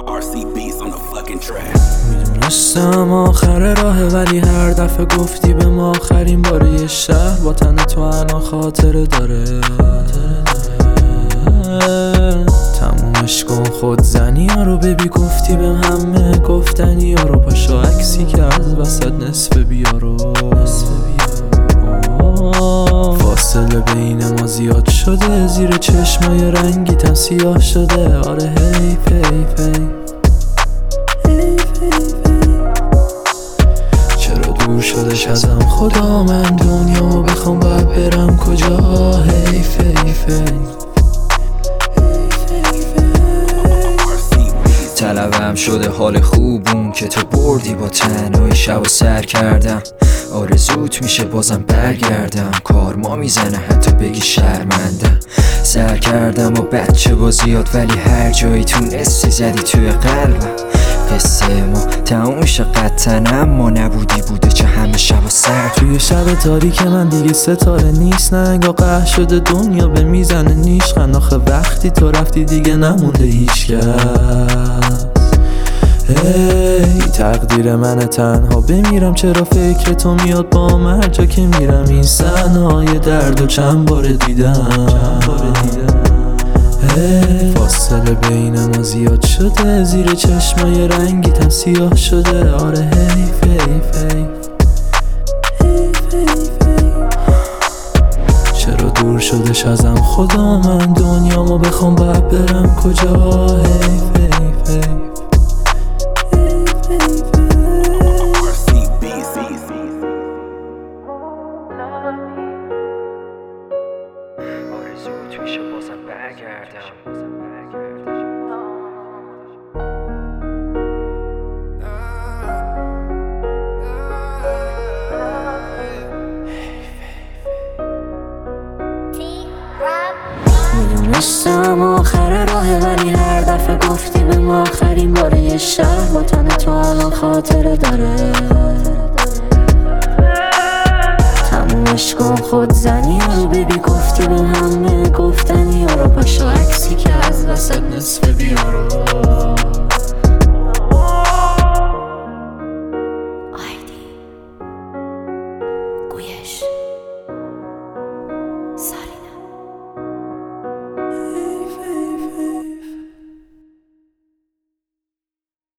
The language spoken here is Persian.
میدونستم آخر راه، ولی هر دفعه گفتی به ما آخرین بار یه شهر با تن تو الان خاطره داره. تمومش کن خود زنی ها رو ببی، گفتی به همه گفتنی ها رو، پاشا عکسی که از وسط نصف بیارو. فاصله بین ما زیاد شده، زیر چشمای رنگیتم سیاه شده. آره حیف حیف حیف، چرا دور شدش ازم خدا، من دنیامو بخوام باید برم کجا. حیف حیف طلبم شده حال خوبون که تو بردی، با تنهایی شب و سر کردم. آرزوت میشه بازم برگردم، کارما میزنه حتی بگی شرمندم. سر کردم و بچه بازیات، ولی هر جایی تونستی زدی توی قلبم. قصه ما تموم شه قطعا، اما نبودی بوده چه همه شب و سر. توی شب تاریک من دیگه ستاره نیست، ننگا قهر شده دنیا به میزنه نیشخند. آخه وقتی تو رفتی دیگه نمونده هیچکس. هی تقدیر منه تنها بمیرم، چرا فکر تو میاد با هر جا که میرم. این صحنه‌های درد و چند بار دیدم. فاصله بین ما زیاد شده، زیر چشمای رنگیتم سیاه شده. آره حیف حیف حیف، چرا دور شدش ازم خدا، من دنیامو بخوام باید برم کجا. حیف حیف حیف. آرزوت میشه بازم برگردم. میدونستم آخر راه، ولی هر دفعه گفتی به ما آخرین بار یه شهر با تن تو الان خاطره داره. تمومش کن خود زنی ها رو ببی، گفتی به همه گفتنی ها رو، پاشا عکسی که از وسط نصف بیارو.